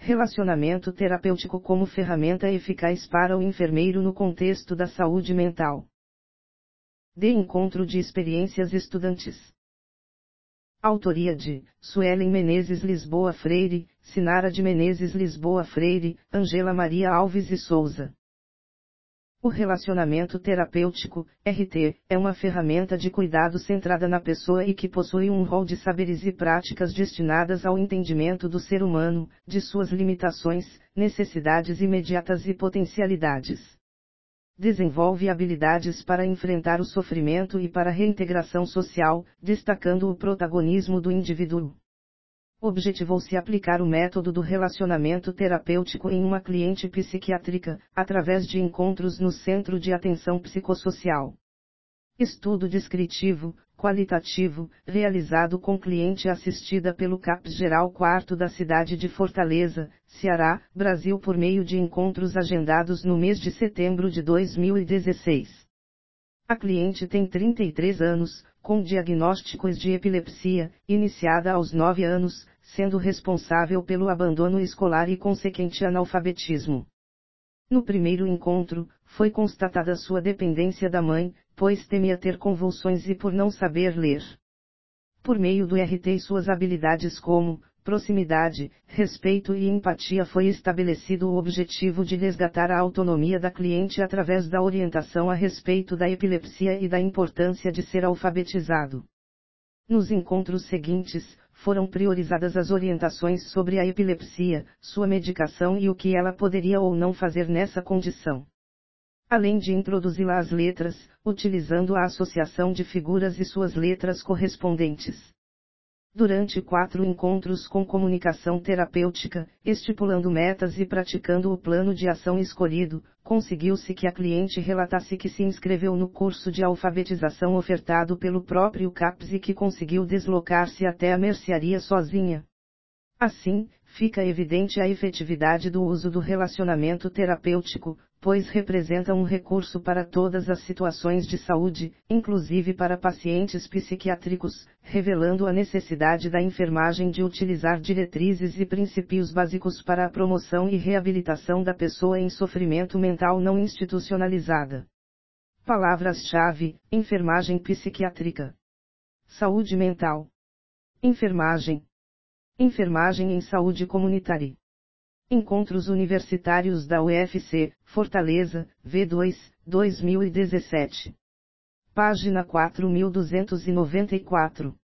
Relacionamento terapêutico como ferramenta eficaz para o enfermeiro no contexto da saúde mental. De encontro de experiências estudantes. Autoria de Suelen Menezes Lisboa Freire, Sinara de Menezes Lisboa Freire, Angela Maria Alves e Souza. O relacionamento terapêutico, RT, é uma ferramenta de cuidado centrada na pessoa e que possui um rol de saberes e práticas destinadas ao entendimento do ser humano, de suas limitações, necessidades imediatas e potencialidades. Desenvolve habilidades para enfrentar o sofrimento e para a reintegração social, destacando o protagonismo do indivíduo. Objetivou-se aplicar o método do relacionamento terapêutico em uma cliente psiquiátrica, através de encontros no Centro de Atenção Psicossocial. Estudo descritivo, qualitativo, realizado com cliente assistida pelo CAPS Geral 4º da cidade de Fortaleza, Ceará, Brasil por meio de encontros agendados no mês de setembro de 2016. A cliente tem 33 anos, com diagnósticos de epilepsia, iniciada aos 9 anos, sendo responsável pelo abandono escolar e consequente analfabetismo. No primeiro encontro, foi constatada sua dependência da mãe, pois temia ter convulsões e por não saber ler. Por meio do RT e suas habilidades como proximidade, respeito e empatia foi estabelecido o objetivo de resgatar a autonomia da cliente através da orientação a respeito da epilepsia e da importância de ser alfabetizado. Nos encontros seguintes, foram priorizadas as orientações sobre a epilepsia, sua medicação e o que ela poderia ou não fazer nessa condição. Além de introduzi-la às letras, utilizando a associação de figuras e suas letras correspondentes. Durante 4 encontros com comunicação terapêutica, estipulando metas e praticando o plano de ação escolhido, conseguiu-se que a cliente relatasse que se inscreveu no curso de alfabetização ofertado pelo próprio CAPS e que conseguiu deslocar-se até a mercearia sozinha. Assim, fica evidente a efetividade do uso do relacionamento terapêutico, pois representa um recurso para todas as situações de saúde, inclusive para pacientes psiquiátricos, revelando a necessidade da enfermagem de utilizar diretrizes e princípios básicos para a promoção e reabilitação da pessoa em sofrimento mental não institucionalizada. Palavras-chave: enfermagem psiquiátrica, saúde mental, enfermagem. Enfermagem em Saúde Comunitária. Encontros Universitários da UFC, Fortaleza, V2, 2017. Página 4294.